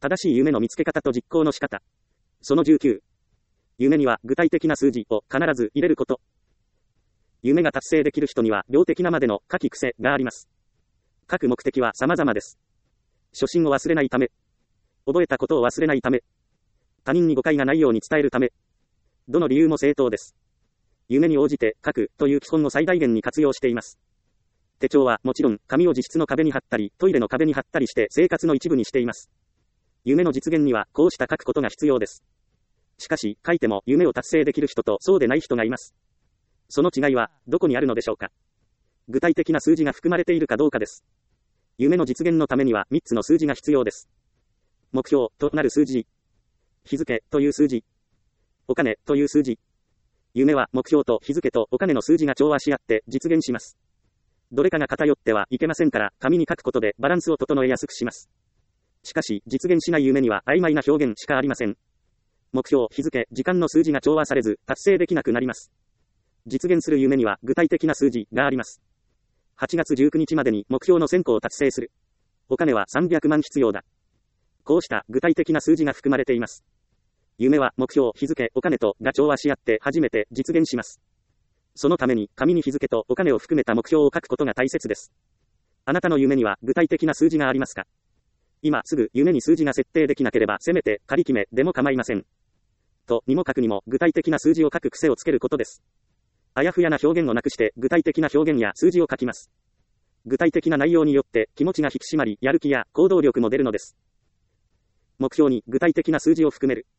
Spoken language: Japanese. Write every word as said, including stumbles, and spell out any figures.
正しい夢の見つけ方と実行の仕方。そのじゅうきゅう。夢には具体的な数字を必ず入れること。夢が達成できる人には病的なまでの書き癖があります。書く目的は様々です。初心を忘れないため。覚えたことを忘れないため。他人に誤解がないように伝えるため。どの理由も正当です。夢に応じて書くという基本を最大限に活用しています。手帳はもちろん紙を自室の壁に貼ったりトイレの壁に貼ったりして生活の一部にしています。夢の実現にはこうした書くことが必要です。しかし書いても夢を達成できる人とそうでない人がいます。その違いはどこにあるのでしょうか。具体的な数字が含まれているかどうかです。夢の実現のためにはみっつの数字が必要です。目標となる数字。日付という数字。お金という数字。夢は目標と日付とお金の数字が調和し合って実現します。どれかが偏ってはいけませんから紙に書くことでバランスを整えやすくします。しかし実現しない夢には曖昧な表現しかありません。目標、日付、時間の数字が調和されず達成できなくなります。実現する夢には具体的な数字があります。はちがつじゅうくにちまでに目標のせんこを達成する。お金はさんびゃくまん必要だ。こうした具体的な数字が含まれています。夢は目標、日付、お金とが調和し合って初めて実現します。そのために紙に日付とお金を含めた目標を書くことが大切です。あなたの夢には具体的な数字がありますか？今すぐ夢に数字が設定できなければせめて仮決めでも構いません。とにもかくにも具体的な数字を書く癖をつけることです。あやふやな表現をなくして具体的な表現や数字を書きます。具体的な内容によって気持ちが引き締まりやる気や行動力も出るのです。目標に具体的な数字を含める。